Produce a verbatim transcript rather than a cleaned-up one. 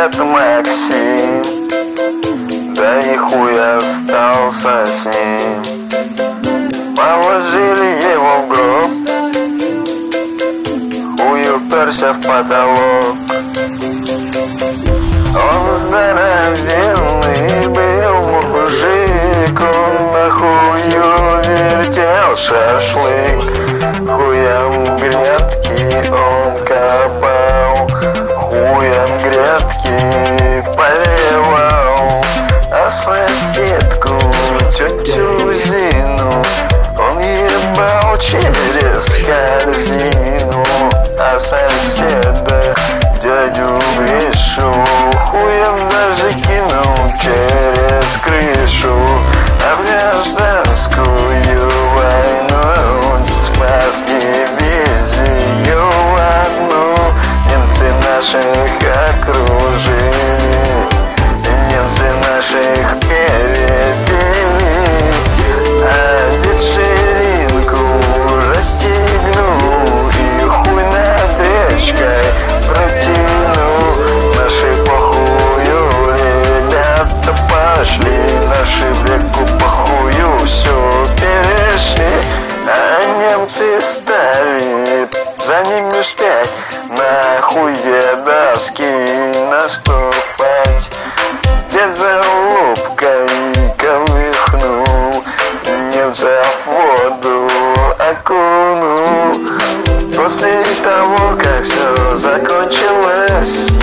дед Максим, да и хуй остался с ним. Положили его в гроб, хуй уперся в потолок. Он здоровенный был мужик, он на хую вертел шашлык. Хуям грядки он копал, хуям грядки поливал. А соседку, тетю Зину, он ебал через корзину. А соседа, дядю Гришу, хуем даже кинул через крышу. А в гражданскую войну он спас дивизию одну. Немцы наших окружили, немцы наших перебили. А дед ширинку расстегнул и хуй над речкой протянул. Наши похую ребята пошли, наши в реку похую все перешли. А немцы стали за ними вспять, нахуй дедовский наступать. Дед за лупкой колыхнул, немца в воду окунул. После того, как все закончилось,